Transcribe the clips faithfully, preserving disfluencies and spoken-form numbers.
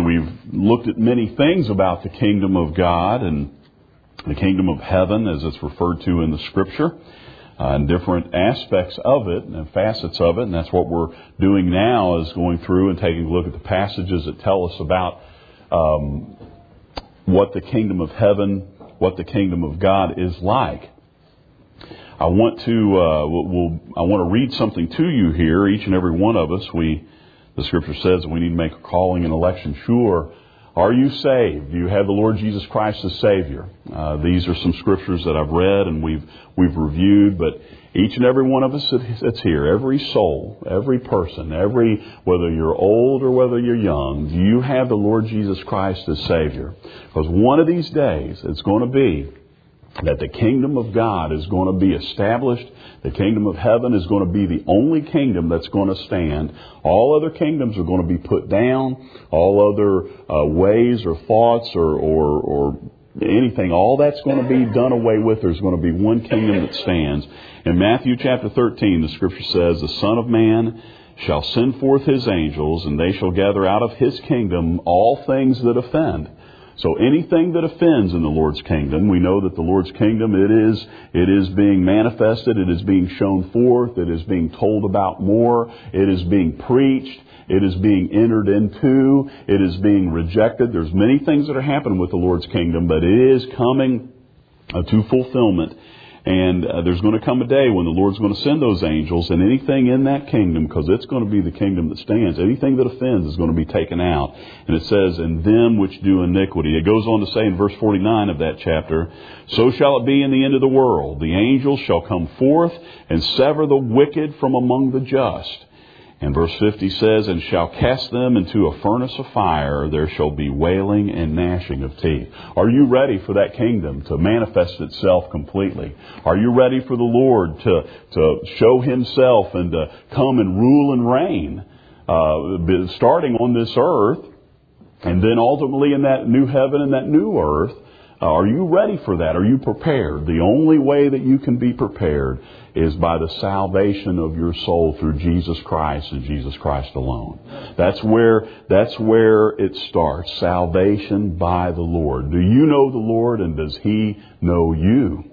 And we've looked at many things about the kingdom of God and the kingdom of heaven as it's referred to in the Scripture, uh, and different aspects of it and facets of it. And that's what we're doing now, is going through and taking a look at the passages that tell us about um, what the kingdom of heaven, what the kingdom of God is like. I want to uh, we'll, I want to read something to you here. Each and every one of us, we the Scripture says that we need to make a calling and election sure. Are you saved? Do you have the Lord Jesus Christ as Savior? Uh, these are some scriptures that I've read and we've we've reviewed, but each and every one of us that's here, every soul, every person, every whether you're old or whether you're young, do you have the Lord Jesus Christ as Savior? Because one of these days it's going to be that the kingdom of God is going to be established. The kingdom of heaven is going to be the only kingdom that's going to stand. All other kingdoms are going to be put down. All other uh, ways or thoughts or, or, or anything, all that's going to be done away with. There's going to be one kingdom that stands. In Matthew chapter thirteen, the Scripture says, "The Son of Man shall send forth His angels, and they shall gather out of His kingdom all things that offend." So anything that offends in the Lord's kingdom, we know that the Lord's kingdom, it is it is being manifested, it is being shown forth, it is being told about more, it is being preached, it is being entered into, it is being rejected. There's many things that are happening with the Lord's kingdom, but it is coming uh, to fulfillment. And uh, there's going to come a day when the Lord's going to send those angels, and anything in that kingdom, because it's going to be the kingdom that stands, anything that offends is going to be taken out. And it says, "In them which do iniquity." It goes on to say in verse forty-nine of that chapter, "So shall it be in the end of the world. The angels shall come forth and sever the wicked from among the just." And verse fifty says, "And shall cast them into a furnace of fire. There shall be wailing and gnashing of teeth." Are you ready for that kingdom to manifest itself completely? Are you ready for the Lord to, to show Himself and to come and rule and reign, uh, starting on this earth, and then ultimately in that new heaven and that new earth? Uh, are you ready for that? Are you prepared? The only way that you can be prepared is by the salvation of your soul through Jesus Christ and Jesus Christ alone. That's where, that's where it starts. Salvation by the Lord. Do you know the Lord, and does He know you?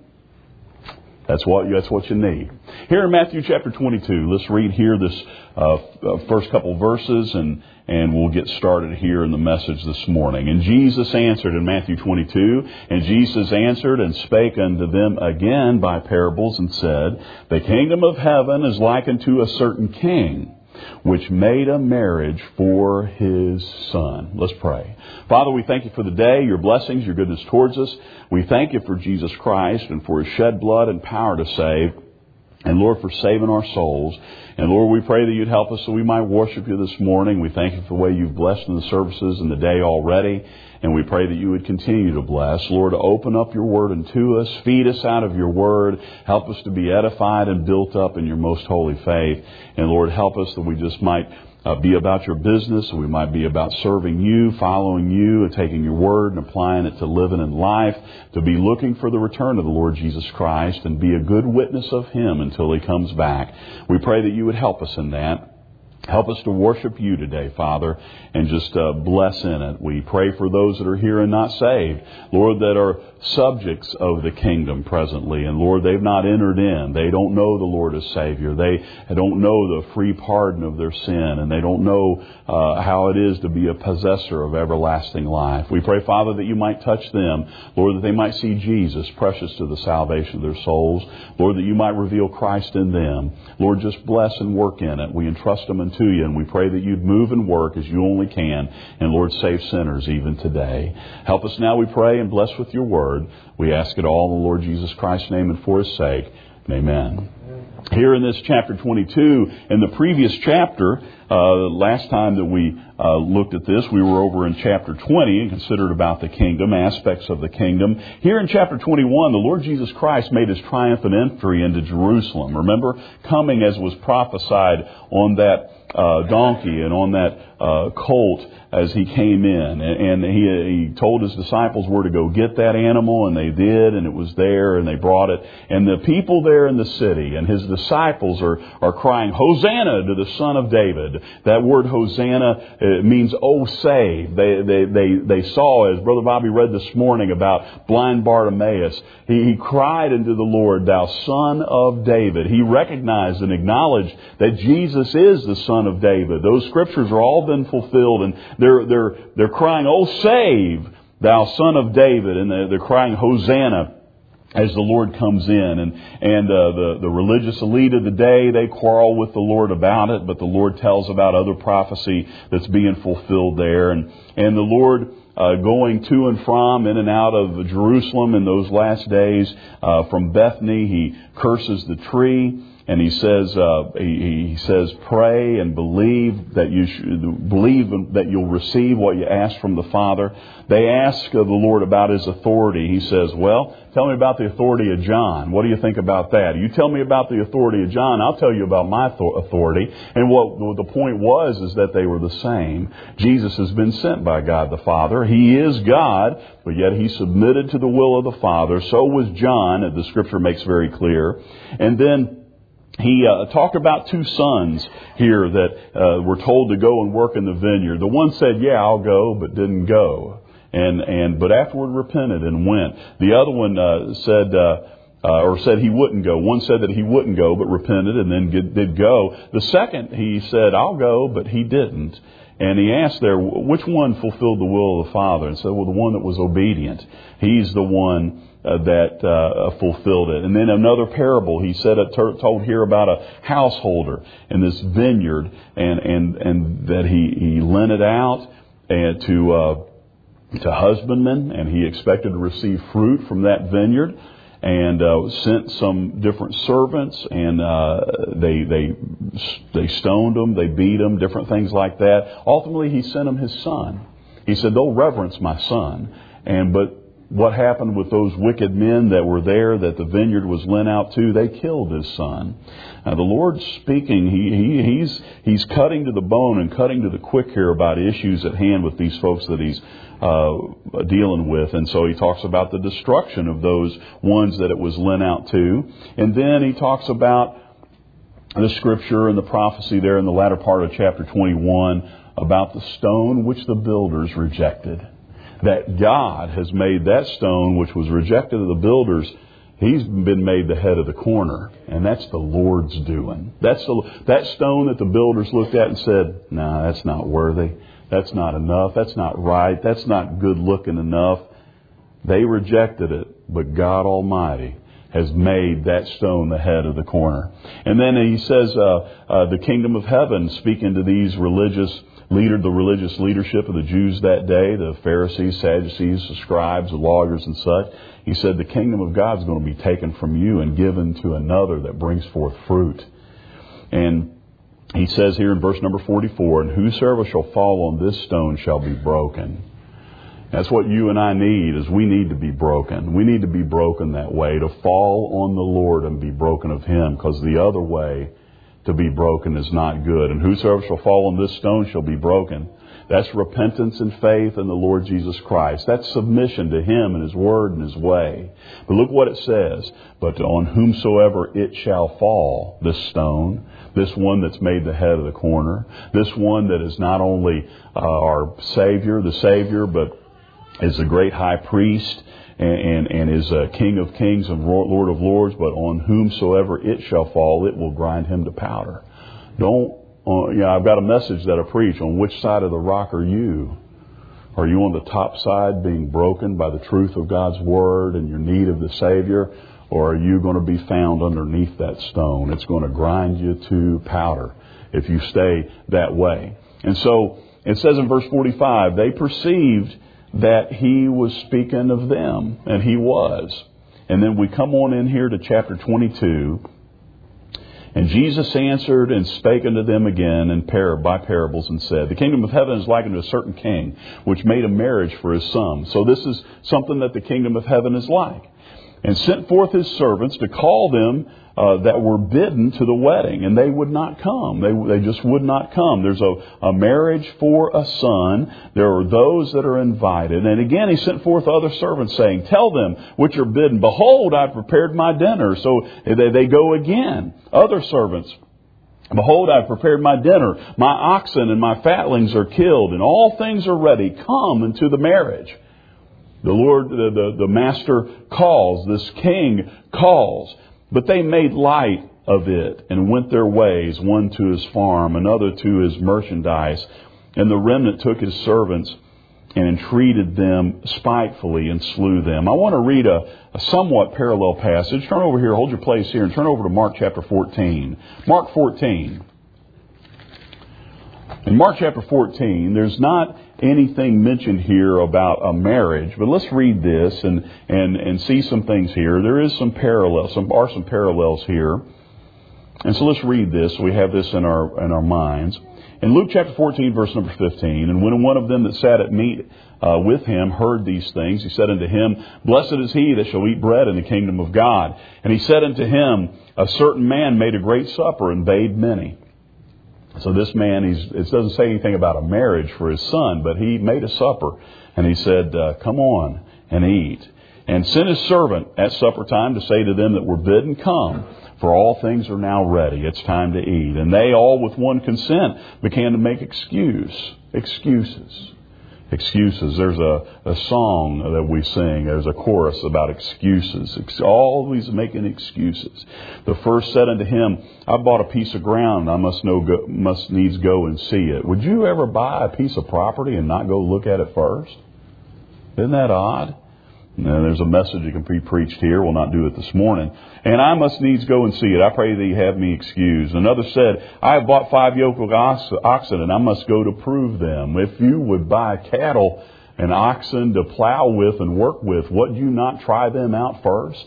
That's what, that's what you need. Here in Matthew chapter twenty-two, let's read here this uh, first couple verses, and, and we'll get started here in the message this morning. "And Jesus answered," in Matthew twenty-two, "and Jesus answered and spake unto them again by parables, and said, The kingdom of heaven is like unto a certain king, which made a marriage for his son." Let's pray. Father, we thank You for the day, Your blessings, Your goodness towards us. We thank You for Jesus Christ and for His shed blood and power to save. And Lord, for saving our souls. And Lord, we pray that You'd help us so we might worship You this morning. We thank You for the way You've blessed in the services and the day already. And we pray that You would continue to bless. Lord, open up Your Word unto us. Feed us out of Your Word. Help us to be edified and built up in Your most holy faith. And Lord, help us that we just might uh, be about Your business. We might be about serving You, following You, and taking Your Word and applying it to living in life. To be looking for the return of the Lord Jesus Christ and be a good witness of Him until He comes back. We pray that You would help us in that. Help us to worship You today, Father, and just uh, bless in it. We pray for those that are here and not saved, Lord, that are subjects of the kingdom presently. And Lord, they've not entered in. They don't know the Lord as Savior. They don't know the free pardon of their sin, and they don't know uh, how it is to be a possessor of everlasting life. We pray, Father, that You might touch them, Lord, that they might see Jesus, precious to the salvation of their souls. Lord, that You might reveal Christ in them. Lord, just bless and work in it. We entrust them unto You, and we pray that You'd move and work as You only can. And Lord, save sinners even today. Help us now, we pray, and bless with Your Word. We ask it all in the Lord Jesus Christ's name and for His sake. Amen. Here in this chapter twenty-two, in the previous chapter, uh, last time that we uh, looked at this, we were over in chapter twenty and considered about the kingdom, aspects of the kingdom. Here in chapter twenty-one, the Lord Jesus Christ made His triumphant entry into Jerusalem. Remember, coming as was prophesied on that uh, donkey and on that uh, colt as He came in. And, and he, he told His disciples where to go get that animal, and they did, and it was there, and they brought it. And the people there in the city and His disciples are, are crying, "Hosanna to the Son of David." That word Hosanna it means, oh, save. They, they, they, they saw, as Brother Bobby read this morning about blind Bartimaeus, he, he cried unto the Lord, thou Son of David. He recognized and acknowledged that Jesus is the Son of David. Those scriptures are all been fulfilled, and they're, they're, they're crying, oh, save, thou Son of David. And they're, they're crying, Hosanna, as the Lord comes in. And, and uh, the, the religious elite of the day, they quarrel with the Lord about it, but the Lord tells about other prophecy that's being fulfilled there. And, and the Lord uh, going to and from, in and out of Jerusalem in those last days, uh, from Bethany, he curses the tree. And he says, uh, he, he says, pray and believe that you should, believe that you'll receive what you ask from the Father. They ask of the Lord about His authority. He says, well, tell me about the authority of John. What do you think about that? You tell me about the authority of John, I'll tell you about my authority. And what, what the point was is that they were the same. Jesus has been sent by God the Father. He is God, but yet He submitted to the will of the Father. So was John, as the Scripture makes very clear. And then He uh, talked about two sons here that uh, were told to go and work in the vineyard. The one said, yeah, I'll go, but didn't go. And, and, but afterward repented and went. The other one uh, said, uh, uh, or said he wouldn't go. One said that he wouldn't go, but repented and then get, did go. The second, he said, I'll go, but he didn't. And he asked there, which one fulfilled the will of the Father? And said, well, the one that was obedient. He's the one Uh, that uh, fulfilled it. And then another parable, he said, it told here about a householder in this vineyard, and and and that he he lent it out and to uh, to husbandmen, and he expected to receive fruit from that vineyard, and uh, sent some different servants, and uh, they they they stoned them, they beat them, different things like that. Ultimately, he sent them his son. He said, they'll reverence my son. And but what happened with those wicked men that were there that the vineyard was lent out to? They killed his son. Now, the Lord's speaking. He, he, he's, he's cutting to the bone and cutting to the quick here about issues at hand with these folks that he's uh, dealing with. And so he talks about the destruction of those ones that it was lent out to. And then he talks about the scripture and the prophecy there in the latter part of chapter twenty-one about the stone which the builders rejected. That God has made that stone which was rejected of the builders, He's been made the head of the corner. And that's the Lord's doing. That's the, that stone that the builders looked at and said, no, nah, that's not worthy. That's not enough. That's not right. That's not good looking enough. They rejected it, but God Almighty has made that stone the head of the corner. And then he says, uh, uh, the kingdom of heaven, speaking to these religious leader, the religious leadership of the Jews that day, the Pharisees, Sadducees, the scribes, the lawyers and such. He said, the kingdom of God is going to be taken from you and given to another that brings forth fruit. And he says here in verse number forty-four, and whosoever shall fall on this stone shall be broken. That's what you and I need, is we need to be broken. We need to be broken that way, to fall on the Lord and be broken of Him, because the other way to be broken is not good. And whosoever shall fall on this stone shall be broken. That's repentance and faith in the Lord Jesus Christ. That's submission to Him and His Word and His way. But look what it says. But on whomsoever it shall fall, this stone, this one that's made the head of the corner, this one that is not only uh, our Savior, the Savior, but is the great high priest, and, and, and is a King of kings and Lord of lords, but on whomsoever it shall fall, it will grind him to powder. Don't, uh, you know, I've got a message that I preach. On which side of the rock are you? Are you on the top side, being broken by the truth of God's Word and your need of the Savior? Or are you going to be found underneath that stone? It's going to grind you to powder if you stay that way. And so it says in verse forty-five, they perceived that He was speaking of them, and He was. And then we come on in here to chapter twenty-two. And Jesus answered and spake unto them again in par- by parables, and said, the kingdom of heaven is likened to a certain king, which made a marriage for his son. So this is something that the kingdom of heaven is like. And sent forth his servants to call them uh, that were bidden to the wedding, and they would not come. They they just would not come. There's a, a marriage for a son. There are those that are invited. And again, he sent forth other servants, saying, tell them which are bidden, behold, I've prepared my dinner. So they, they go again. Other servants Behold, I have prepared my dinner. My oxen and my fatlings are killed, and all things are ready. Come unto the marriage. The Lord, the, the, the master calls, this king calls. But they made light of it and went their ways, one to his farm, another to his merchandise. And the remnant took his servants and entreated them spitefully and slew them. I want to read a, a somewhat parallel passage. Turn over here, hold your place here, and turn over to Mark chapter fourteen. Mark fourteen. In Mark chapter fourteen, there's not anything mentioned here about a marriage, but let's read this and, and, and see some things here. There is some parallels, some are some parallels here. And so let's read this so we have this in our in our minds. In Luke chapter fourteen, verse number fifteen, and when one of them that sat at meat uh, with him heard these things, he said unto him, Blessed is he that shall eat bread in the kingdom of God. And he said unto him, A certain man made a great supper and bade many. So this man, he's, it doesn't say anything about a marriage for his son, but he made a supper. And he said, uh, Come on and eat. And sent his servant at supper time to say to them that were bidden, Come, for all things are now ready. It's time to eat. And they all with one consent began to make excuse, excuses. Excuses. There's a, a song that we sing. There's a chorus about excuses. Ex- always making excuses. The first said unto him, I bought a piece of ground. I must know, go, must needs go and see it. Would you ever buy a piece of property and not go look at it first? Isn't that odd? And there's a message that can be preached here. We'll not do it this morning. And I must needs go and see it. I pray that you have me excused. Another said, I have bought five yoke of oxen, and I must go to prove them. If you would buy cattle and oxen to plow with and work with, would you not try them out first?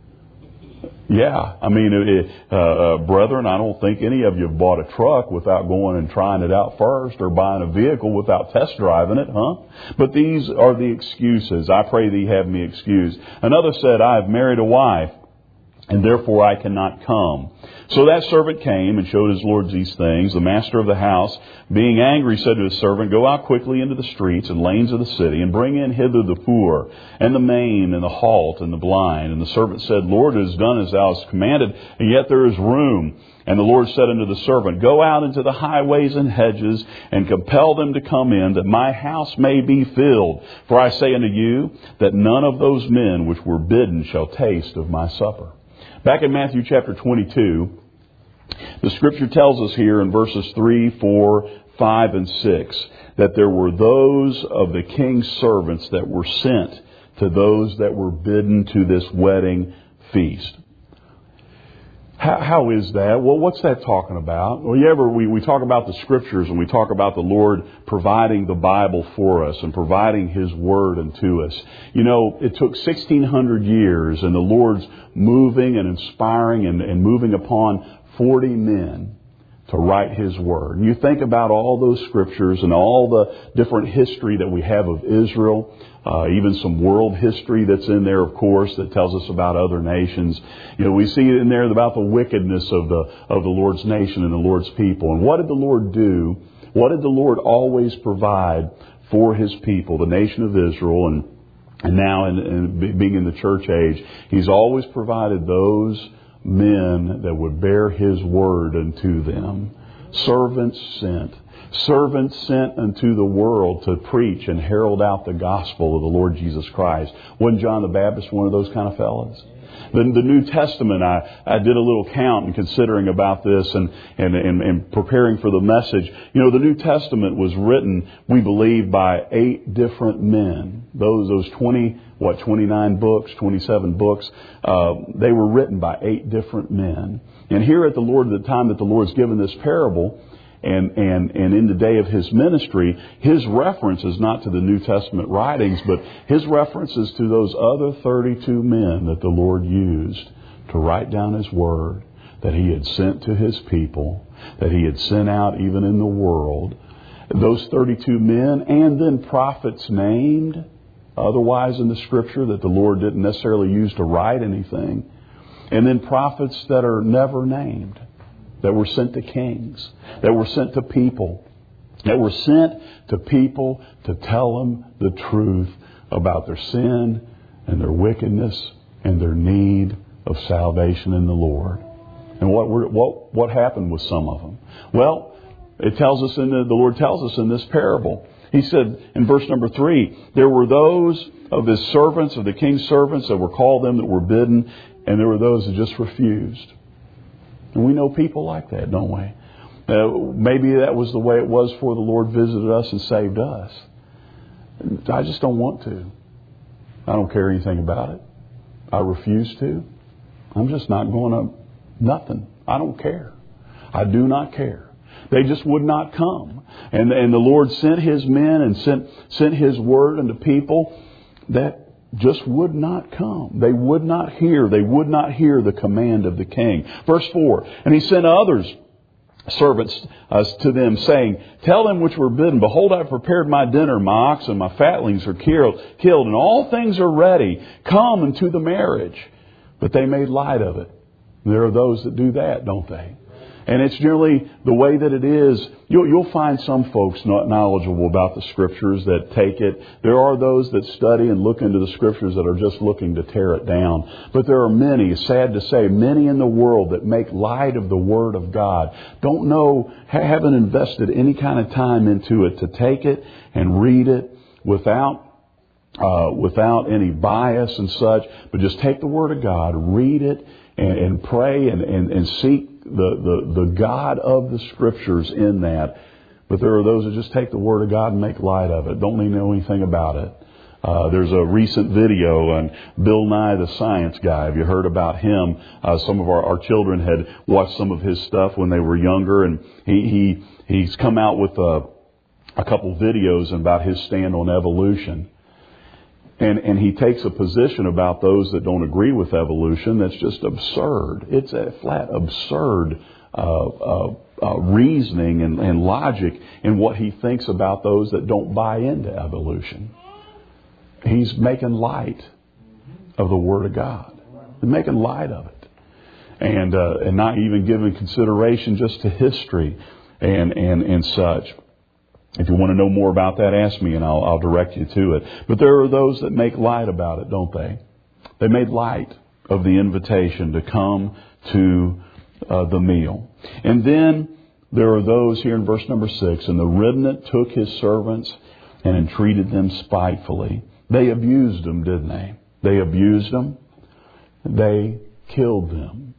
Yeah, I mean, uh, uh, brethren, I don't think any of you have bought a truck without going and trying it out first, or buying a vehicle without test driving it, huh? But these are the excuses. I pray that you have me excused. Another said, I have married a wife, and therefore I cannot come. So that servant came and showed his lord these things. The master of the house, being angry, said to his servant, Go out quickly into the streets and lanes of the city, and bring in hither the poor, and the maimed, and the halt, and the blind. And the servant said, Lord, it is done as thou hast commanded, and yet there is room. And the Lord said unto the servant, Go out into the highways and hedges, and compel them to come in, that my house may be filled. For I say unto you, that none of those men which were bidden shall taste of my supper. Back in Matthew chapter twenty-two, the Scripture tells us here in verses three, four, five, and six that there were those of the king's servants that were sent to those that were bidden to this wedding feast. How, how is that? Well, what's that talking about? Well, you ever, we, we talk about the Scriptures, and we talk about the Lord providing the Bible for us and providing His Word unto us. You know, it took sixteen hundred years, and the Lord's moving and inspiring and, and moving upon forty men to write His Word. And you think about all those Scriptures and all the different history that we have of Israel, uh, even some world history that's in there, of course, that tells us about other nations. You know, we see in there about the wickedness of the of the Lord's nation and the Lord's people. And what did the Lord do? What did the Lord always provide for His people, the nation of Israel, and and now in, in being in the church age, He's always provided those men that would bear His word unto them. Servants sent. Servants sent unto the world to preach and herald out the gospel of the Lord Jesus Christ. Wasn't John the Baptist one of those kind of fellows? The, the New Testament, I, I did a little count in considering about this and, and, and, and preparing for the message. You know, the New Testament was written, we believe, by eight different men. Those those twenty, what, twenty-nine books, twenty-seven books, uh, they were written by eight different men. And here at the Lord, at the time that the Lord's given this parable, And, and, and in the day of His ministry, His reference is not to the New Testament writings, but His reference is to those other thirty-two men that the Lord used to write down His Word, that He had sent to His people, that He had sent out even in the world. Those thirty-two men, and then prophets named, otherwise in the Scripture, that the Lord didn't necessarily use to write anything. And then prophets that are never named, that were sent to kings, that were sent to people, that were sent to people to tell them the truth about their sin and their wickedness and their need of salvation in the Lord. And what were, what what happened with some of them? Well, it tells us in the, the Lord tells us in this parable. He said in verse number three, there were those of his servants, of the king's servants, that were called them that were bidden, and there were those that just refused. And we know people like that, don't we? Uh, maybe that was the way it was before the Lord visited us and saved us. I just don't want to. I don't care anything about it. I refuse to. I'm just not going to. Nothing. I don't care. I do not care. They just would not come. And, and the Lord sent His men and sent, sent His word unto people that just would not come. They would not hear. They would not hear the command of the king. Verse four, and He sent others, servants uh, to them, saying, tell them which were bidden, behold, I have prepared my dinner, my oxen, my fatlings are killed, killed, and all things are ready. Come unto the marriage. But they made light of it. There are those that do that, don't they? And it's generally the way that it is. You'll, you'll find some folks not knowledgeable about the Scriptures that take it. There are those that study and look into the Scriptures that are just looking to tear it down. But there are many, sad to say, many in the world that make light of the Word of God. Don't know, haven't invested any kind of time into it to take it and read it without uh, without any bias and such. But just take the Word of God, read it, and, and pray and, and, and seek The, the, the God of the Scriptures in that. But there are those that just take the Word of God and make light of it. Don't even know anything about it. Uh, there's a recent video on Bill Nye the Science Guy. Have you heard about him? Uh, some of our, our children had watched some of his stuff when they were younger, and he, he he's come out with a, a couple videos about his stand on evolution. And, and he takes a position about those that don't agree with evolution that's just absurd. It's a flat absurd uh, uh, uh, reasoning and, and logic in what he thinks about those that don't buy into evolution. He's making light of the Word of God. He's making light of it. And uh, and not even giving consideration just to history and, and, and such. If you want to know more about that, ask me and I'll, I'll direct you to it. But there are those that make light about it, don't they? They made light of the invitation to come to uh, the meal. And then there are those here in verse number six, and the remnant took his servants and entreated them spitefully. They abused them, didn't they? They abused them. They killed them.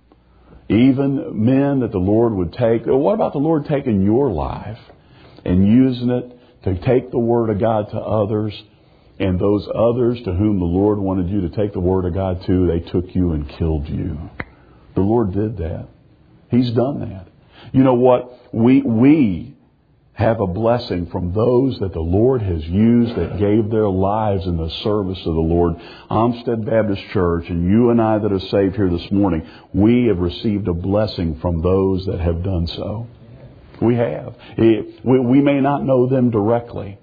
Even men that the Lord would take. What about the Lord taking your life and using it to take the Word of God to others, and those others to whom the Lord wanted you to take the Word of God to, they took you and killed you? The Lord did that. He's done that. You know what? We we have a blessing from those that the Lord has used, that gave their lives in the service of the Lord. Olmsted Baptist Church, and you and I that are saved here this morning, we have received a blessing from those that have done so. We have. We may not know them directly,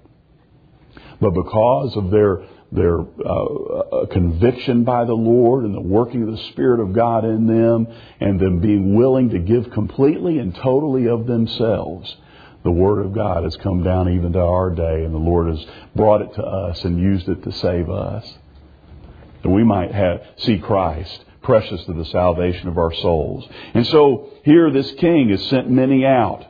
but because of their their uh, conviction by the Lord and the working of the Spirit of God in them, and them being willing to give completely and totally of themselves, the Word of God has come down even to our day, and the Lord has brought it to us and used it to save us, that we might have see Christ, precious to the salvation of our souls. And so here this king has sent many out.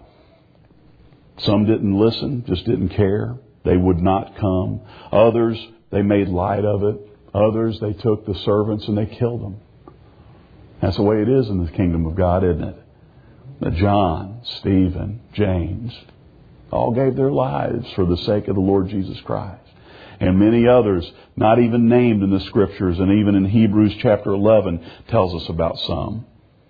Some didn't listen, just didn't care. They would not come. Others, they made light of it. Others, they took the servants and they killed them. That's the way it is in the kingdom of God, isn't it? That John, Stephen, James, all gave their lives for the sake of the Lord Jesus Christ. And many others, not even named in the Scriptures, and even in Hebrews chapter eleven tells us about some.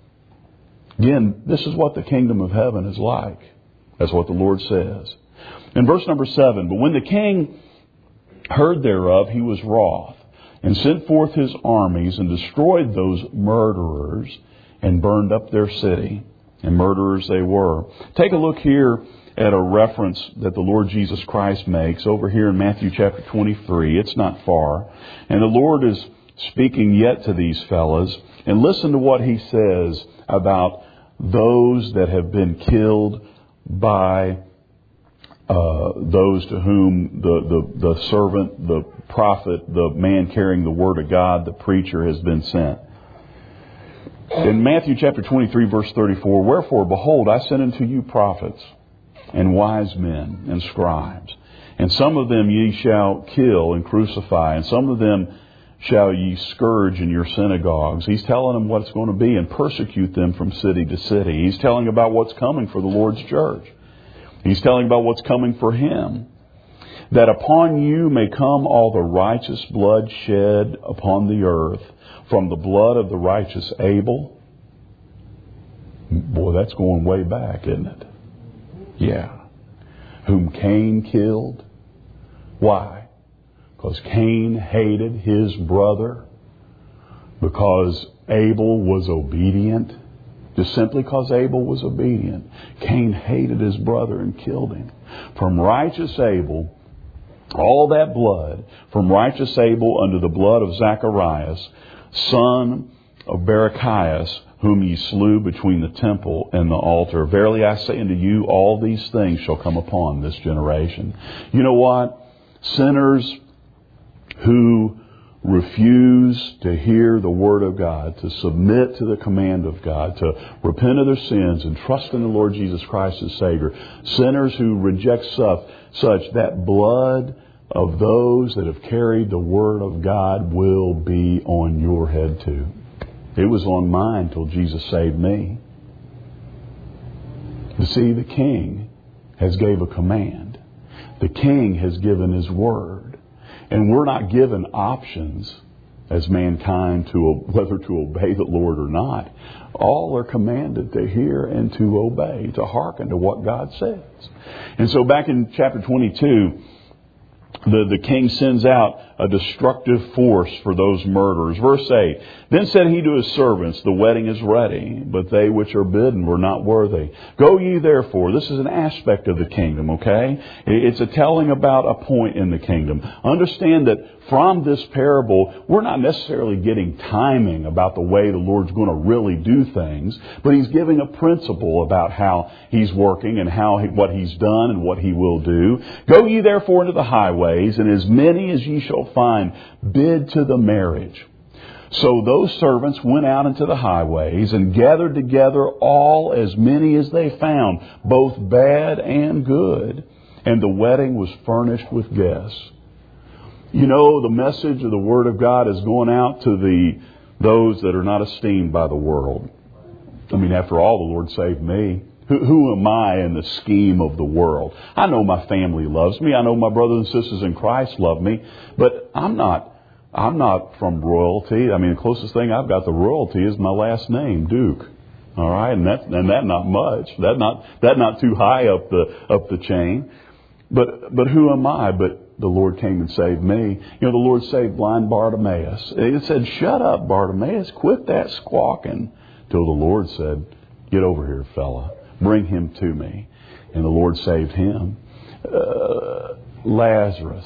Again, this is what the kingdom of heaven is like. That's what the Lord says. In verse number seven, but when the king heard thereof, he was wroth, and sent forth his armies, and destroyed those murderers, and burned up their city. And murderers they were. Take a look here at a reference that the Lord Jesus Christ makes over here in Matthew chapter twenty-three. It's not far. And the Lord is speaking yet to these fellas. And listen to what He says about those that have been killed by uh, those to whom the, the, the servant, the prophet, the man carrying the Word of God, the preacher has been sent. In Matthew chapter twenty-three, verse thirty-four, wherefore, behold, I send unto you prophets and wise men and scribes. And some of them ye shall kill and crucify, and some of them shall ye scourge in your synagogues. He's telling them what it's going to be and persecute them from city to city. He's telling about what's coming for the Lord's church. He's telling about what's coming for Him. That upon you may come all the righteous blood shed upon the earth, from the blood of the righteous Abel. Boy, that's going way back, isn't it? Yeah. Whom Cain killed. Why? Because Cain hated his brother. Because Abel was obedient. Just simply because Abel was obedient. Cain hated his brother and killed him. From righteous Abel, all that blood, from righteous Abel unto the blood of Zacharias, son of Barachias, whom ye slew between the temple and the altar. Verily I say unto you, all these things shall come upon this generation. You know what? Sinners who refuse to hear the Word of God, to submit to the command of God, to repent of their sins and trust in the Lord Jesus Christ as Savior. Sinners who reject such, such that blood of those that have carried the Word of God will be on your head too. It was on mine till Jesus saved me. You see, the King has gave a command. The King has given His Word. And we're not given options as mankind to whether to obey the Lord or not. All are commanded to hear and to obey, to hearken to what God says. And so back in chapter twenty-two, The, the king sends out a destructive force for those murderers. Verse eight, then said he to his servants, the wedding is ready, but they which are bidden were not worthy. Go ye therefore. This is an aspect of the kingdom, okay? It's a telling about a point in the kingdom. Understand that from this parable, we're not necessarily getting timing about the way the Lord's going to really do things, but He's giving a principle about how He's working and how he, what He's done and what He will do. Go ye therefore into the highways, and as many as ye shall find, bid to the marriage. So those servants went out into the highways and gathered together all as many as they found, both bad and good. And the wedding was furnished with guests. You know, the message of the Word of God is going out to the those that are not esteemed by the world. I mean, after all, the Lord saved me. Who, who am I in the scheme of the world? I know my family loves me. I know my brothers and sisters in Christ love me. But I'm not I'm not from royalty. I mean, the closest thing I've got to royalty is my last name, Duke. All right, and that and that not much. That not that not too high up the up the chain. But but who am I? But the Lord came and saved me. You know, the Lord saved blind Bartimaeus. It said, shut up, Bartimaeus. Quit that squawking. Till the Lord said, get over here, fella. Bring him to me. And the Lord saved him. Uh, Lazarus,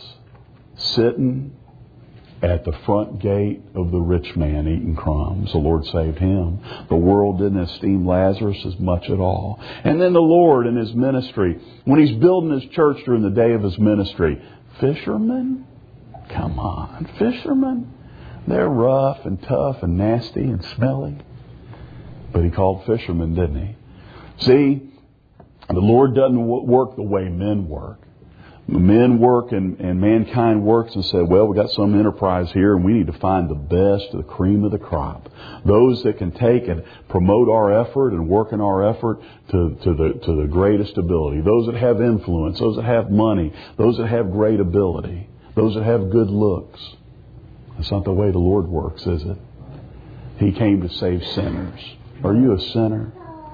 sitting at the front gate of the rich man eating crumbs. The Lord saved him. The world didn't esteem Lazarus as much at all. And then the Lord in His ministry, when He's building His church during the day of His ministry, fishermen? Come on, fishermen? They're rough and tough and nasty and smelly. But He called fishermen, didn't He? See, the Lord doesn't work the way men work. Men work and, and mankind works and say, well, we got some enterprise here and we need to find the best, the cream of the crop. Those that can take and promote our effort and work in our effort to, to the to the greatest ability. Those that have influence, those that have money, those that have great ability, those that have good looks. That's not the way the Lord works, is it? He came to save sinners. Are you a sinner?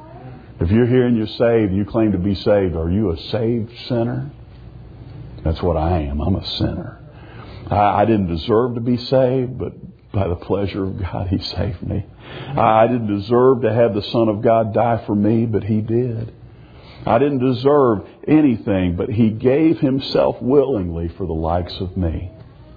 If you're here and you're saved and you claim to be saved, are you a saved sinner? That's what I am. I'm a sinner. I, I didn't deserve to be saved, but by the pleasure of God, He saved me. I, I didn't deserve to have the Son of God die for me, but He did. I didn't deserve anything, but He gave Himself willingly for the likes of me.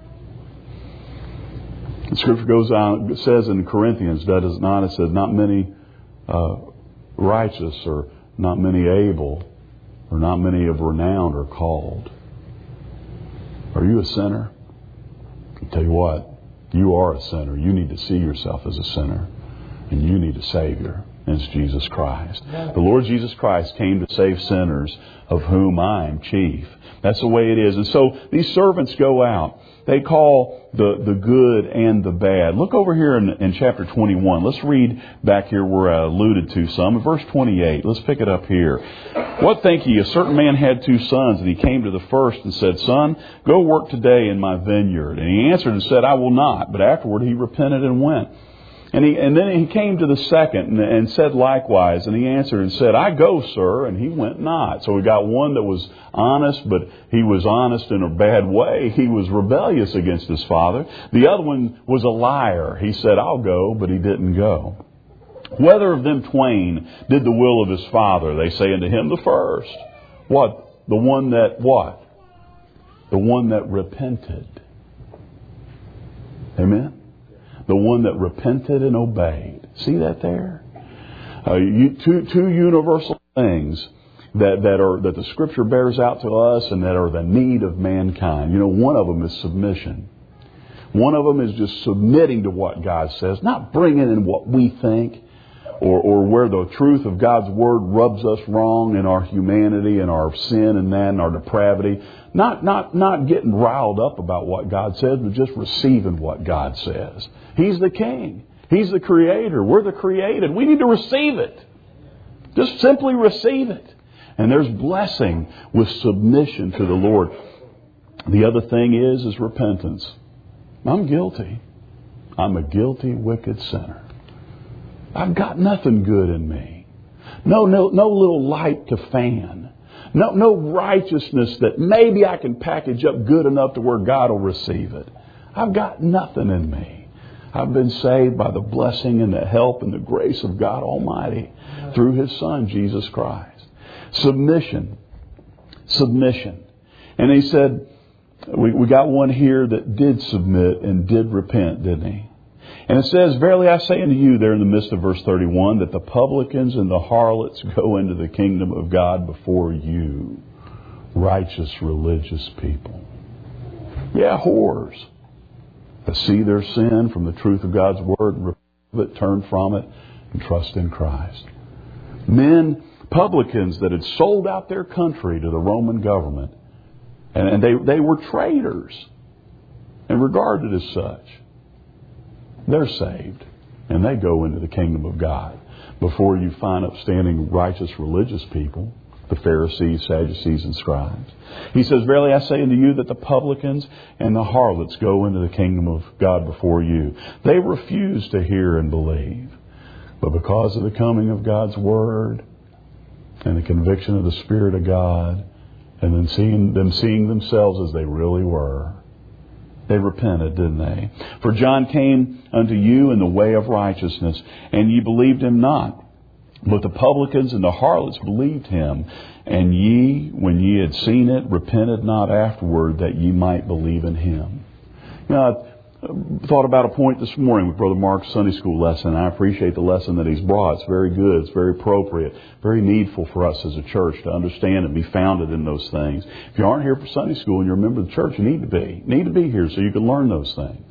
The Scripture goes on, it says in Corinthians, does it not? It says, not many uh, righteous or not many able or not many of renown are called. Are you a sinner? I'll tell you what, you are a sinner. You need to see yourself as a sinner. And you need a Savior. And it's Jesus Christ. The Lord Jesus Christ came to save sinners, of whom I am chief. That's the way it is. And so these servants go out. They call the, the good and the bad. Look over here in, in chapter twenty-one. Let's read back here where I alluded to some. In verse twenty-eight, let's pick it up here. What think ye? A certain man had two sons, and he came to the first and said, Son, go work today in my vineyard. And he answered and said, I will not. But afterward he repented and went. And he, and then he came to the second and, and said likewise. And he answered and said, I go, sir. And he went not. So we got one that was honest, but he was honest in a bad way. He was rebellious against his father. The other one was a liar. He said, I'll go, but he didn't go. Whether of them twain did the will of his father? They say unto him, the first. What? The one that what? The one that repented. Amen? The one that repented and obeyed. See that there? Uh, you, two, two universal things that, that are that the Scripture bears out to us and that are the need of mankind. You know, one of them is submission. One of them is just submitting to what God says, not bringing in what we think or, or where the truth of God's Word rubs us wrong in our humanity and our sin and that and our depravity. Not, not, not getting riled up about what God says, but just receiving what God says. He's the King. He's the Creator. We're the created. We need to receive it. Just simply receive it. And there's blessing with submission to the Lord. The other thing is, is repentance. I'm guilty. I'm a guilty, wicked sinner. I've got nothing good in me. No, no, no little light to fan. No, no righteousness that maybe I can package up good enough to where God will receive it. I've got nothing in me. I've been saved by the blessing and the help and the grace of God Almighty through His Son, Jesus Christ. Submission. Submission. And he said, we, we got one here that did submit and did repent, didn't he? And it says, Verily I say unto you, there in the midst of verse thirty-one, that the publicans and the harlots go into the kingdom of God before you. Righteous, religious people. Yeah, whores. That see their sin from the truth of God's Word and repent of it, turn from it, and trust in Christ. Men, publicans that had sold out their country to the Roman government. And, and they, they were traitors and regarded as such. They're saved, and they go into the kingdom of God before you find upstanding, righteous, religious people, the Pharisees, Sadducees, and scribes. He says, Verily I say unto you that the publicans and the harlots go into the kingdom of God before you. They refuse to hear and believe. But because of the coming of God's Word and the conviction of the Spirit of God, and then seeing them seeing themselves as they really were, they repented, didn't they? For John came unto you in the way of righteousness, and ye believed him not. But the publicans and the harlots believed him. And ye, when ye had seen it, repented not afterward, that ye might believe in him. You know, I thought about a point this morning with Brother Mark's Sunday school lesson. I appreciate the lesson that he's brought. It's very good. It's very appropriate. Very needful for us as a church to understand and be founded in those things. If you aren't here for Sunday school and you're a member of the church, you need to be. You need to be here so you can learn those things.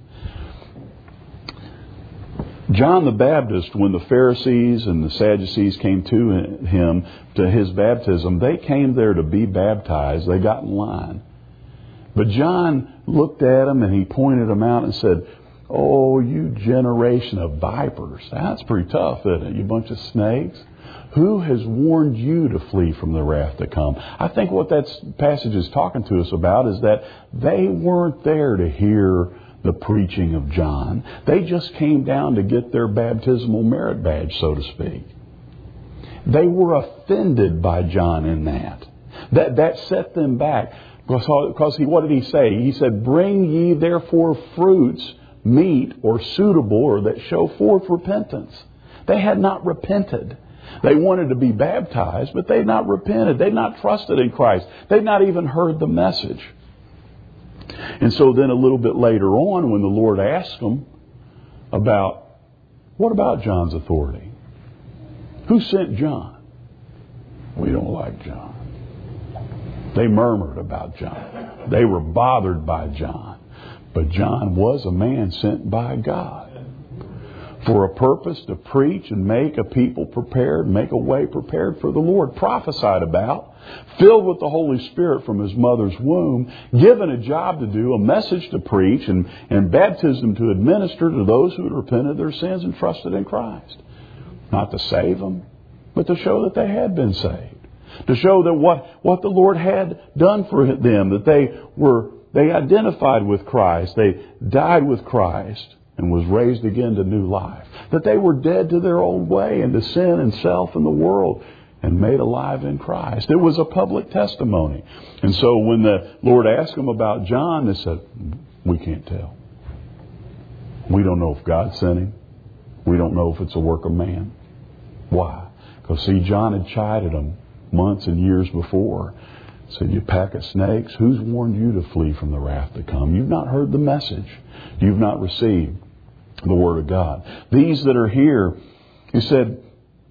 John the Baptist, when the Pharisees and the Sadducees came to him, to his baptism, they came there to be baptized. They got in line. But John looked at them and he pointed them out and said, Oh, you generation of vipers. That's pretty tough, isn't it? You bunch of snakes. Who has warned you to flee from the wrath to come? I think what that passage is talking to us about is that they weren't there to hear the preaching of John. They just came down to get their baptismal merit badge, so to speak. They were offended by John in that. That, that set them back. Because he, what did he say? He said, Bring ye therefore fruits, meet or suitable, or that show forth repentance. They had not repented. They wanted to be baptized, but they had not repented. They had not trusted in Christ. They had not even heard the message. And so then a little bit later on, when the Lord asked them about, what about John's authority? Who sent John? We don't like John. They murmured about John. They were bothered by John. But John was a man sent by God, for a purpose to preach and make a people prepared, make a way prepared for the Lord, prophesied about, filled with the Holy Spirit from his mother's womb, given a job to do, a message to preach, and, and baptism to administer to those who had repented of their sins and trusted in Christ. Not to save them, but to show that they had been saved. To show that what, what the Lord had done for them, that they were they identified with Christ, they died with Christ, and was raised again to new life. That they were dead to their old way and to sin and self and the world, and made alive in Christ. It was a public testimony. And so when the Lord asked them about John, they said, we can't tell. We don't know if God sent him. We don't know if it's a work of man. Why? Because see, John had chided them months and years before. Said, you pack of snakes, who's warned you to flee from the wrath to come? You've not heard the message. You've not received the Word of God. These that are here, he said,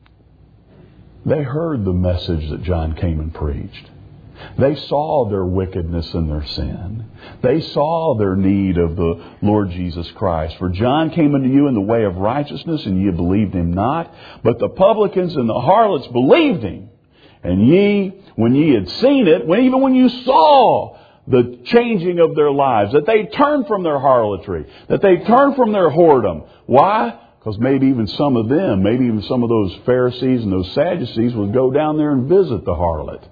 they heard the message that John came and preached. They saw their wickedness and their sin. They saw their need of the Lord Jesus Christ. For John came unto you in the way of righteousness, and ye believed him not. But the publicans and the harlots believed him. And ye, when ye had seen it, when even when you saw the changing of their lives, that they turned from their harlotry, that they turned from their whoredom. Why? Because maybe even some of them, maybe even some of those Pharisees and those Sadducees would go down there and visit the harlot.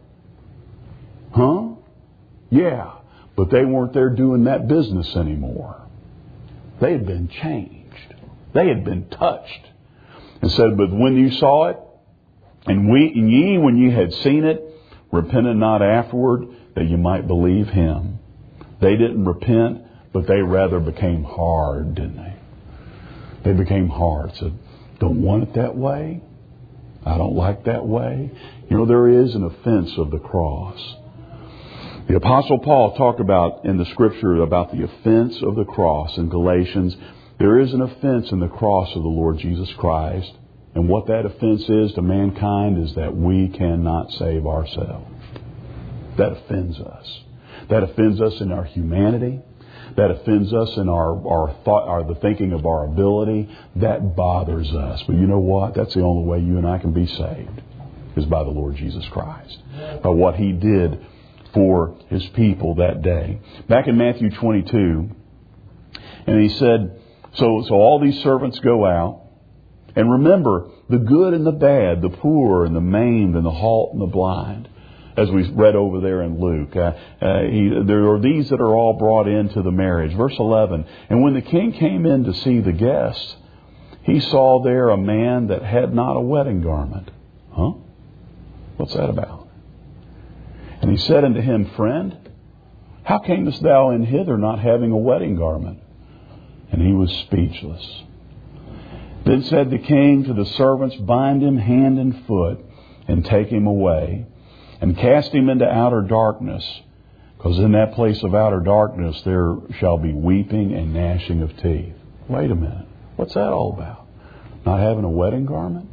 Huh? Yeah. But they weren't there doing that business anymore. They had been changed. They had been touched. And said, but when you saw it, and we, and ye, when ye had seen it, repented not afterward, that you might believe him. They didn't repent, but they rather became hard, didn't they? They became hard. Said, don't want it that way. I don't like that way. You know, there is an offense of the cross. The Apostle Paul talked about in the Scripture about the offense of the cross in Galatians. There is an offense in the cross of the Lord Jesus Christ. And what that offense is to mankind is that we cannot save ourselves. That offends us. That offends us in our humanity. That offends us in our, our thought, our, the thinking of our ability. That bothers us. But you know what? That's the only way you and I can be saved, is by the Lord Jesus Christ. By what He did for His people that day. Back in Matthew twenty-two, and He said, so, so all these servants go out. And remember, the good and the bad, the poor and the maimed and the halt and the blind, as we read over there in Luke. Uh, uh, he, there are these that are all brought into the marriage. Verse eleven, and when the king came in to see the guests, he saw there a man that had not a wedding garment. Huh? What's that about? And he said unto him, Friend, how camest thou in hither not having a wedding garment? And he was speechless. Then said the king to the servants, Bind him hand and foot, and take him away, and cast him into outer darkness, because in that place of outer darkness there shall be weeping and gnashing of teeth. Wait a minute. What's that all about? Not having a wedding garment?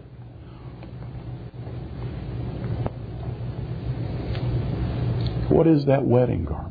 What is that wedding garment?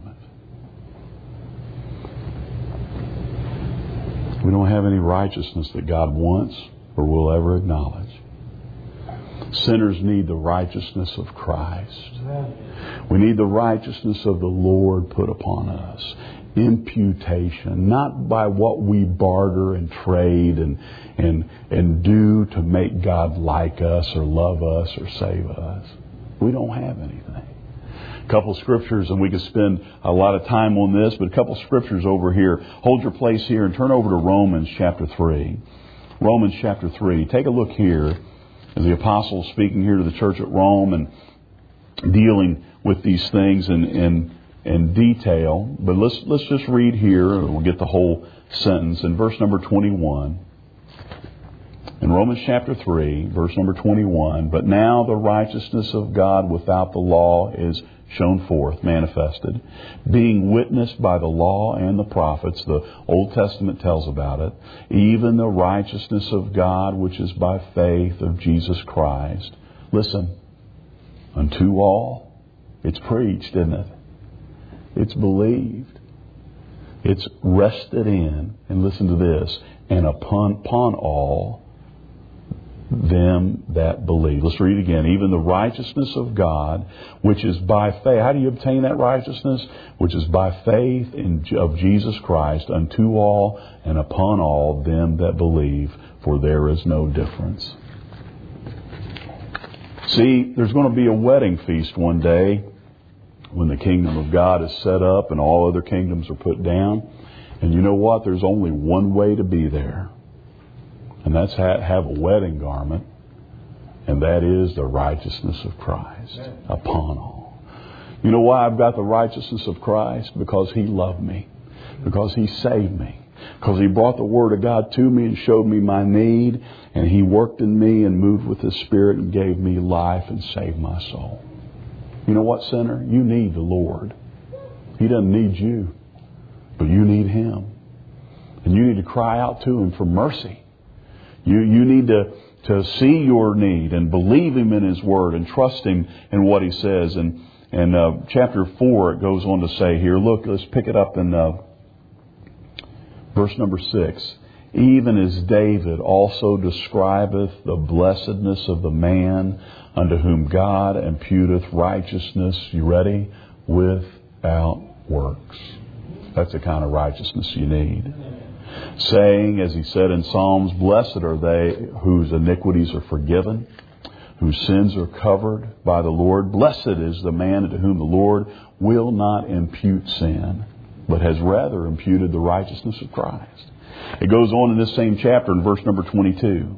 We don't have any righteousness that God wants or will ever acknowledge. Sinners need the righteousness of Christ. We need the righteousness of the Lord put upon us. Imputation, not by what we barter and trade and, and, and do to make God like us or love us or save us. We don't have anything. A couple scriptures, and we could spend a lot of time on this, but a couple scriptures over here. Hold your place here and turn over to Romans chapter three. Romans chapter three. Take a look here as the apostle speaking here to the church at Rome and dealing with these things in, in, in detail. But let's, let's just read here, and we'll get the whole sentence in verse number twenty-one. In Romans chapter three, verse number twenty-one, but now the righteousness of God without the law is shown forth, manifested, being witnessed by the law and the prophets. The Old Testament tells about it. Even the righteousness of God, which is by faith of Jesus Christ. Listen, unto all, it's preached, isn't it? It's believed. It's rested in, and listen to this, and upon, upon all them that believe. Let's read again. Even the righteousness of God, which is by faith. How do you obtain that righteousness? Which is by faith in of Jesus Christ unto all and upon all them that believe, for there is no difference. See, there's going to be a wedding feast one day when the kingdom of God is set up and all other kingdoms are put down. And you know what? There's only one way to be there. And that's ha- have a wedding garment. And that is the righteousness of Christ upon all. You know why I've got the righteousness of Christ? Because He loved me. Because He saved me. Because He brought the Word of God to me and showed me my need. And He worked in me and moved with His Spirit and gave me life and saved my soul. You know what, sinner? You need the Lord. He doesn't need you. But you need Him. And you need to cry out to Him for mercy. You you need to, to see your need and believe Him in His Word and trust Him in what He says. And, and uh, chapter four, it goes on to say here, look, let's pick it up in uh, verse number six. Even as David also describeth the blessedness of the man unto whom God imputeth righteousness, you ready? Without works. That's the kind of righteousness you need. Saying, as he said in Psalms, blessed are they whose iniquities are forgiven, whose sins are covered by the Lord. Blessed is the man to whom the Lord will not impute sin, but has rather imputed the righteousness of Christ. It goes on in this same chapter in verse number twenty-two.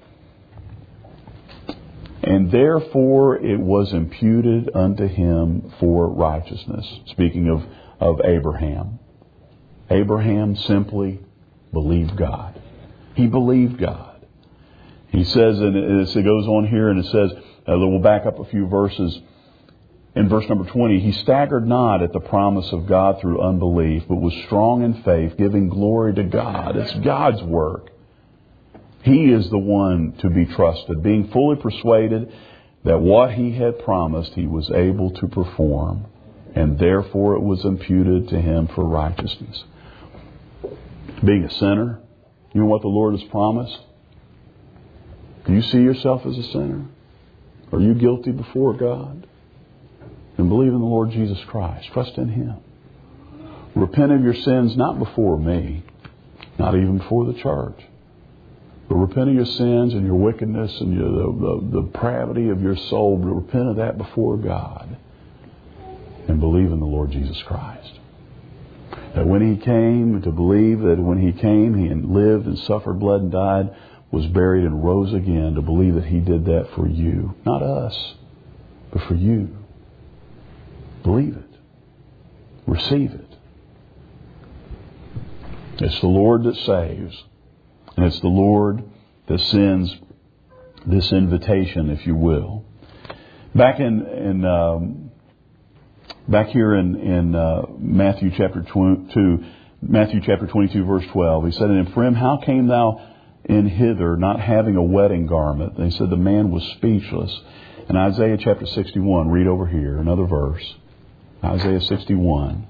And therefore it was imputed unto him for righteousness. Speaking of, of Abraham. Abraham simply believed God. He believed God. He says, and it goes on here and it says, uh, we'll back up a few verses. In verse number twenty, he staggered not at the promise of God through unbelief, but was strong in faith, giving glory to God. It's God's work. He is the one to be trusted, being fully persuaded that what He had promised He was able to perform, and therefore it was imputed to him for righteousness. Being a sinner, you know what the Lord has promised? Do you see yourself as a sinner? Are you guilty before God? Then believe in the Lord Jesus Christ. Trust in Him. Repent of your sins, not before me, not even before the church. But repent of your sins and your wickedness and your, the, the, the depravity of your soul. But repent of that before God. And believe in the Lord Jesus Christ. That when He came, to believe that when He came, He lived and suffered, bled and died, was buried and rose again, to believe that He did that for you. Not us, but for you. Believe it. Receive it. It's the Lord that saves. And it's the Lord that sends this invitation, if you will. Back in, in um, back here in, in uh, Matthew chapter two, Matthew chapter twenty-two, verse twelve, he said, "And Ephraim, how came thou in hither, not having a wedding garment?" And he said the man was speechless. In Isaiah chapter sixty-one, read over here, another verse. Isaiah sixty-one.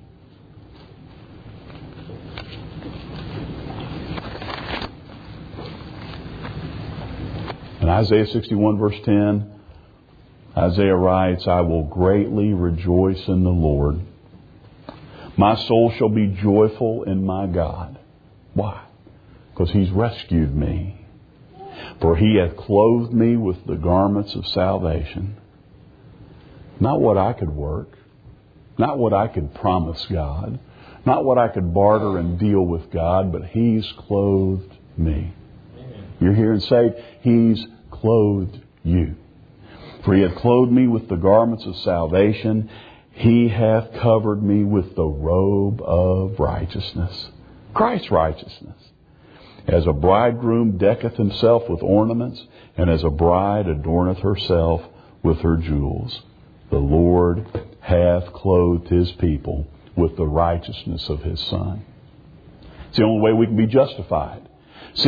In Isaiah sixty-one, verse ten, Isaiah writes, "I will greatly rejoice in the Lord. My soul shall be joyful in my God." Why? Because He's rescued me. "For He hath clothed me with the garments of salvation." Not what I could work. Not what I could promise God. Not what I could barter and deal with God. But He's clothed me. Amen. You're here and saved. He's clothed you. "For He hath clothed me with the garments of salvation. He hath covered me with the robe of righteousness." Christ's righteousness. "As a bridegroom decketh himself with ornaments, and as a bride adorneth herself with her jewels. The Lord hath clothed His people with the righteousness of His Son." It's the only way we can be justified. See,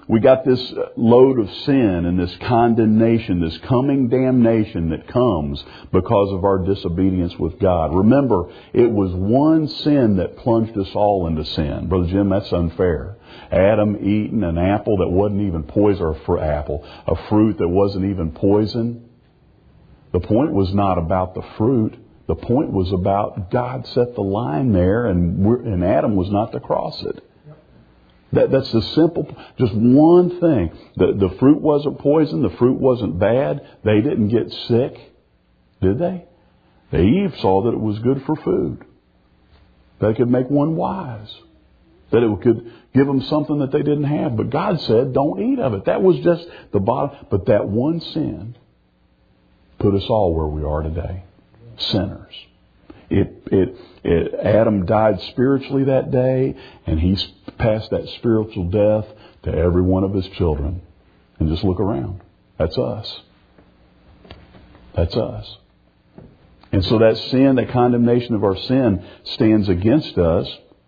we got this load of sin and this condemnation, this coming damnation that comes because of our disobedience with God. Remember, it was one sin that plunged us all into sin. Brother Jim, that's unfair. Adam eating an apple that wasn't even poison, or for apple, a fruit that wasn't even poison. The point was not about the fruit. The point was about God set the line there, and, we're, and Adam was not to cross it. That, that's the simple, just one thing. The, the fruit wasn't poison. The fruit wasn't bad. They didn't get sick, did they? Eve saw that it was good for food. That it could make one wise. That it could give them something that they didn't have. But God said, don't eat of it. That was just the bottom. But that one sin put us all where we are today. Sinners. It, it, it, Adam died spiritually that day, and he's passed that spiritual death to every one of his children. And just look around. That's us. That's us. And so that sin, that condemnation of our sin stands against us.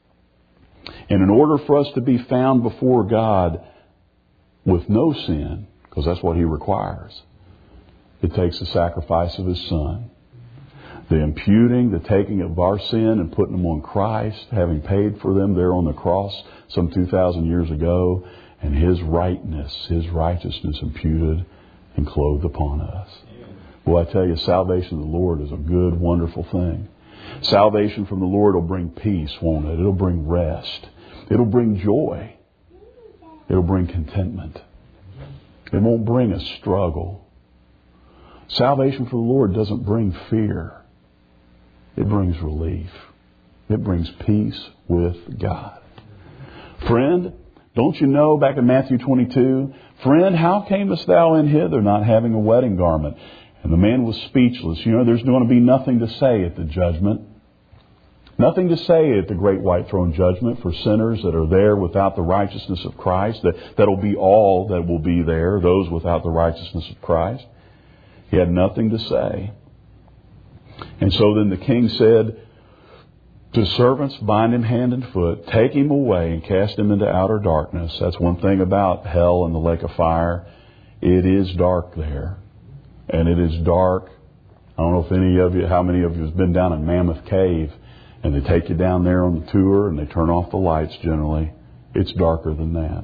And in order for us to be found before God with no sin, because that's what He requires, it takes the sacrifice of His Son. The imputing, the taking of our sin and putting them on Christ, having paid for them there on the cross some two thousand years ago, and His rightness, His righteousness imputed and clothed upon us. Well, I tell you, salvation of the Lord is a good, wonderful thing. Salvation from the Lord will bring peace, won't it? It'll bring rest. It'll bring joy. It'll bring contentment. It won't bring a struggle. Salvation from the Lord doesn't bring fear. It brings relief. It brings peace with God. Friend, don't you know back in Matthew twenty-two, friend, how camest thou in hither not having a wedding garment? And the man was speechless. You know, there's going to be nothing to say at the judgment. Nothing to say at the great white throne judgment for sinners that are there without the righteousness of Christ. That, that'll be all that will be there, those without the righteousness of Christ. He had nothing to say. And so then the king said to his servants, bind him hand and foot, take him away and cast him into outer darkness. That's one thing about hell and the lake of fire. It is dark there. And it is dark. I don't know if any of you, how many of you have been down in Mammoth Cave, and they take you down there on the tour and they turn off the lights generally. It's darker than that.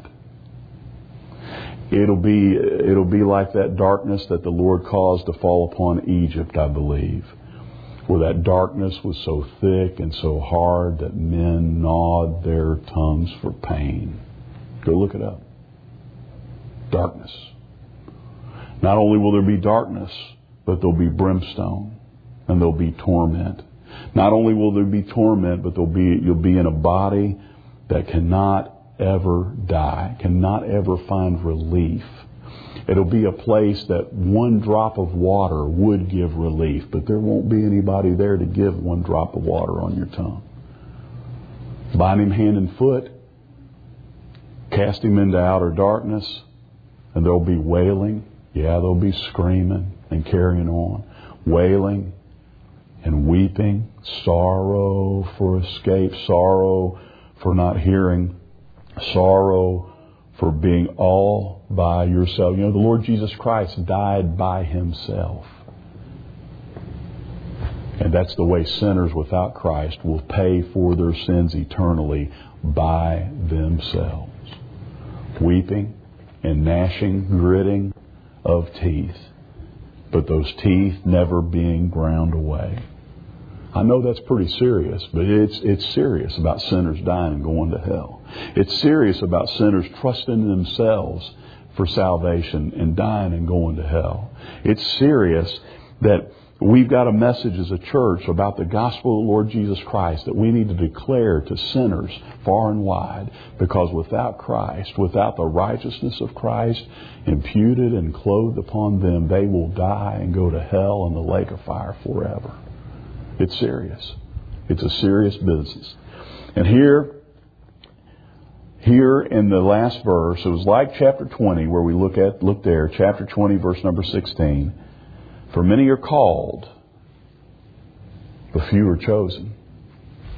It'll be, it'll be like that darkness that the Lord caused to fall upon Egypt, I believe. Where that darkness was so thick and so hard that men gnawed their tongues for pain. Go look it up. Darkness. Not only will there be darkness, but there'll be brimstone and there'll be torment. Not only will there be torment, but there'll be, you'll be in a body that cannot ever die, cannot ever find relief. It'll be a place that one drop of water would give relief, but there won't be anybody there to give one drop of water on your tongue. Bind him hand and foot, cast him into outer darkness, and there'll be wailing. Yeah, there'll be screaming and carrying on, wailing and weeping, sorrow for escape, sorrow for not hearing, sorrow for being all by yourself. You know, the Lord Jesus Christ died by Himself. And that's the way sinners without Christ will pay for their sins eternally, by themselves. Weeping and gnashing, gritting of teeth, but those teeth never being ground away. I know that's pretty serious, but it's it's serious about sinners dying and going to hell. It's serious about sinners trusting in themselves for salvation and dying and going to hell. It's serious that we've got a message as a church about the gospel of the Lord Jesus Christ that we need to declare to sinners far and wide, because without Christ, without the righteousness of Christ imputed and clothed upon them, they will die and go to hell and the lake of fire forever. It's serious. It's a serious business. And here, here in the last verse, it was like chapter twenty where we look at, look there, chapter twenty, verse number sixteen. For many are called, but few are chosen.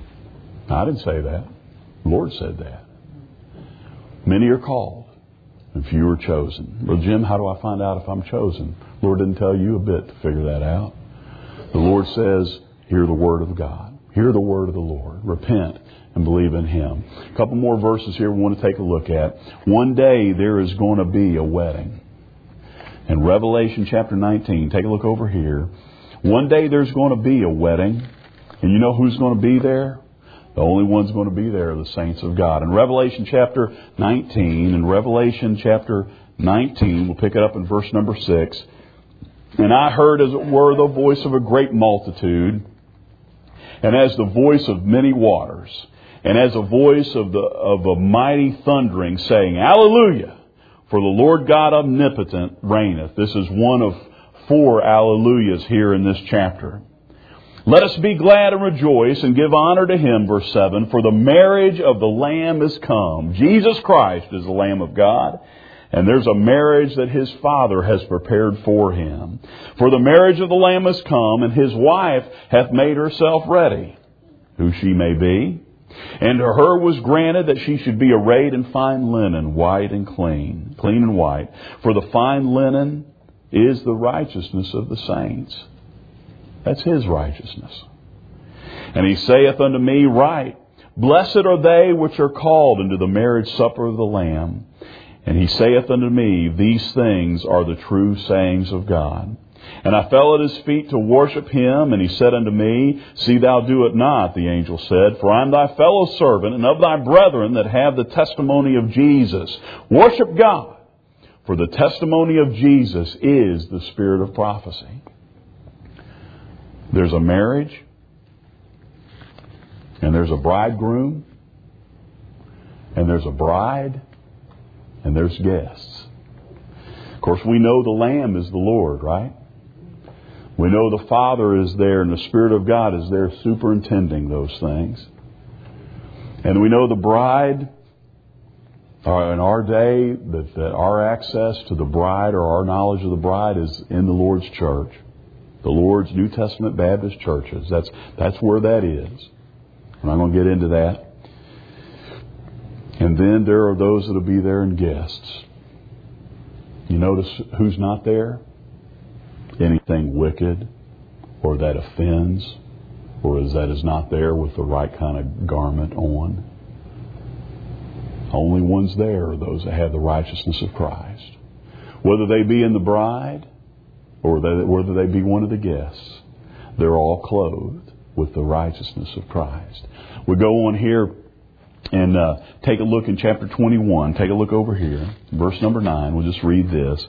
I didn't say that. The Lord said that. Many are called, and few are chosen. Well, Jim, how do I find out if I'm chosen? The Lord didn't tell you a bit to figure that out. The Lord says, hear the word of God. Hear the word of the Lord. Repent and believe in Him. A couple more verses here we want to take a look at. One day there is going to be a wedding. In Revelation chapter nineteen, take a look over here. One day there's going to be a wedding. And you know who's going to be there? The only one's going to be there are the saints of God. In Revelation chapter nineteen, in Revelation chapter nineteen, we'll pick it up in verse number six. And I heard, as it were, the voice of a great multitude, and as the voice of many waters, and as a voice of the of a mighty thundering, saying, Alleluia! For the Lord God omnipotent reigneth. This is one of four Alleluias here in this chapter. Let us be glad and rejoice and give honor to Him, verse seven, for the marriage of the Lamb is come. Jesus Christ is the Lamb of God, and there's a marriage that His Father has prepared for Him. For the marriage of the Lamb is come, and His wife hath made herself ready, who she may be. And to her was granted that she should be arrayed in fine linen, white and clean, clean and white. For the fine linen is the righteousness of the saints. That's His righteousness. And He saith unto me, Write, blessed are they which are called into the marriage supper of the Lamb. And He saith unto me, These things are the true sayings of God. And I fell at His feet to worship Him, and He said unto me, See thou do it not, the angel said, for I am thy fellow servant, and of thy brethren that have the testimony of Jesus. Worship God, for the testimony of Jesus is the spirit of prophecy. There's a marriage, and there's a bridegroom, and there's a bride, and there's guests. Of course, we know the Lamb is the Lord, right? We know the Father is there and the Spirit of God is there superintending those things. And we know the bride, uh, in our day, that, that our access to the bride or our knowledge of the bride is in the Lord's church. The Lord's New Testament Baptist churches. That's, that's where that is. I'm not going to get into that. And then there are those that will be there and guests. You notice who's not there? Anything wicked or that offends or is that is not there with the right kind of garment on. Only ones there are those that have the righteousness of Christ. Whether they be in the bride or whether they be one of the guests, they're all clothed with the righteousness of Christ. We go on here and uh, take a look in chapter twenty-one. Take a look over here. Verse number nine. We'll just read this.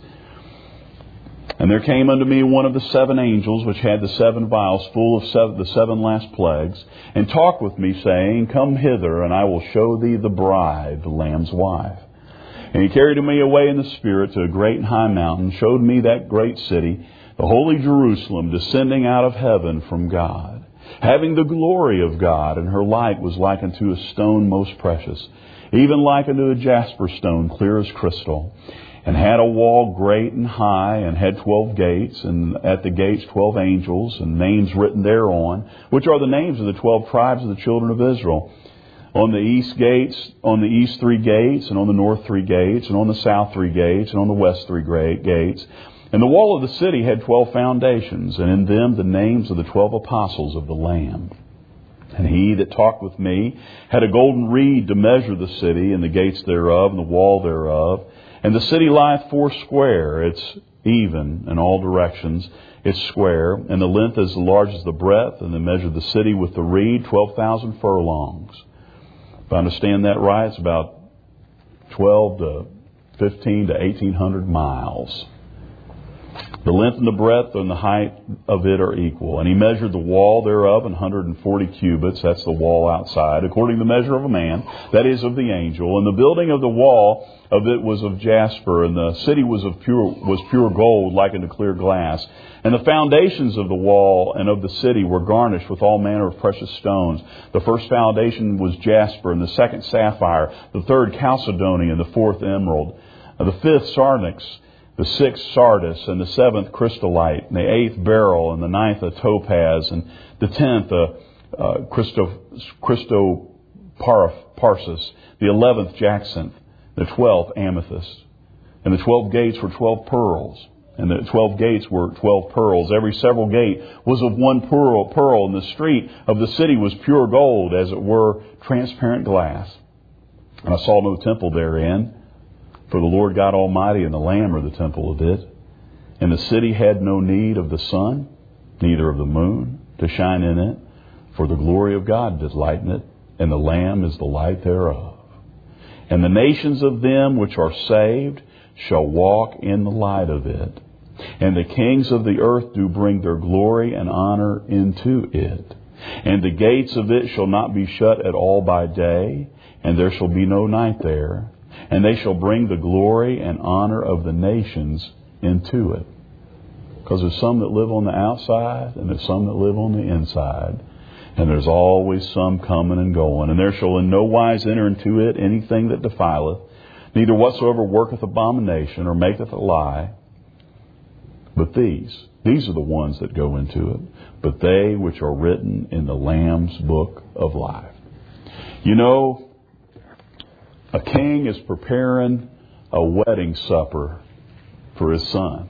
And there came unto me one of the seven angels, which had the seven vials full of seven, the seven last plagues, and talked with me, saying, Come hither, and I will show thee the bride, the Lamb's wife. And he carried me away in the Spirit to a great and high mountain, showed me that great city, the holy Jerusalem, descending out of heaven from God, having the glory of God, and her light was like unto a stone most precious, even like unto a jasper stone, clear as crystal. And had a wall great and high, and had twelve gates, and at the gates twelve angels, and names written thereon, which are the names of the twelve tribes of the children of Israel. On the east gates, on the east three gates, and on the north three gates, and on the south three gates, and on the west three great gates. And the wall of the city had twelve foundations, and in them the names of the twelve apostles of the Lamb. And he that talked with me had a golden reed to measure the city, and the gates thereof, and the wall thereof. And the city lieth foursquare, it's even in all directions, it's square, and the length is as large as the breadth, and they measured the city with the reed, twelve thousand furlongs. If I understand that right, it's about twelve to fifteen to eighteen hundred miles. The length and the breadth and the height of it are equal. And he measured the wall thereof, an hundred and forty cubits. That's the wall outside, according to the measure of a man, that is of the angel. And the building of the wall of it was of jasper, and the city was of pure was pure gold, like unto clear glass. And the foundations of the wall and of the city were garnished with all manner of precious stones. The first foundation was jasper, and the second sapphire, the third chalcedony, and the fourth emerald, the fifth sardonyx, the sixth sardis, and the seventh crystallite, and the eighth beryl, and the ninth a topaz, and the tenth a uh, Christo, Christoparsis, the eleventh jacinth, the twelfth amethyst, And the twelve gates were twelve pearls. And the twelve gates were twelve pearls. Every several gate was of one pearl, pearl, and the street of the city was pure gold, as it were transparent glass. And I saw no temple therein, for the Lord God Almighty and the Lamb are the temple of it. And the city had no need of the sun, neither of the moon, to shine in it, for the glory of God did lighten it, and the Lamb is the light thereof. And the nations of them which are saved shall walk in the light of it. And the kings of the earth do bring their glory and honor into it. And the gates of it shall not be shut at all by day, and there shall be no night there. And they shall bring the glory and honor of the nations into it. Because there's some that live on the outside, and there's some that live on the inside. And there's always some coming and going. And there shall in no wise enter into it anything that defileth, neither whatsoever worketh abomination or maketh a lie. But these, these are the ones that go into it. But they which are written in the Lamb's book of life. You know, a king is preparing a wedding supper for his son.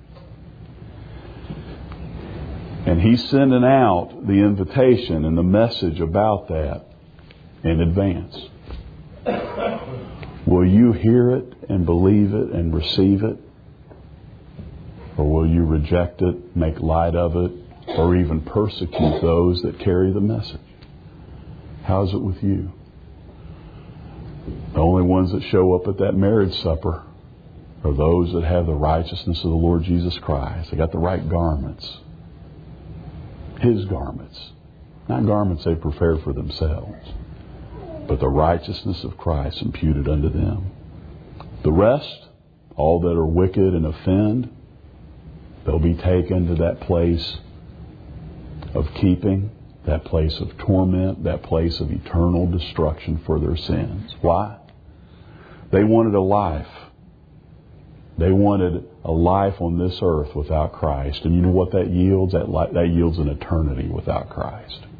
And he's sending out the invitation and the message about that in advance. Will you hear it and believe it and receive it? Or will you reject it, make light of it, or even persecute those that carry the message? How's it with you? The only ones that show up at that marriage supper are those that have the righteousness of the Lord Jesus Christ. They got the right garments. His garments. Not garments they prepared for themselves, but the righteousness of Christ imputed unto them. The rest, all that are wicked and offend, they'll be taken to that place of keeping, that place of torment, that place of eternal destruction for their sins. Why? They wanted a life. They wanted a life on this earth without Christ. And you know what that yields? That, li- that yields an eternity without Christ.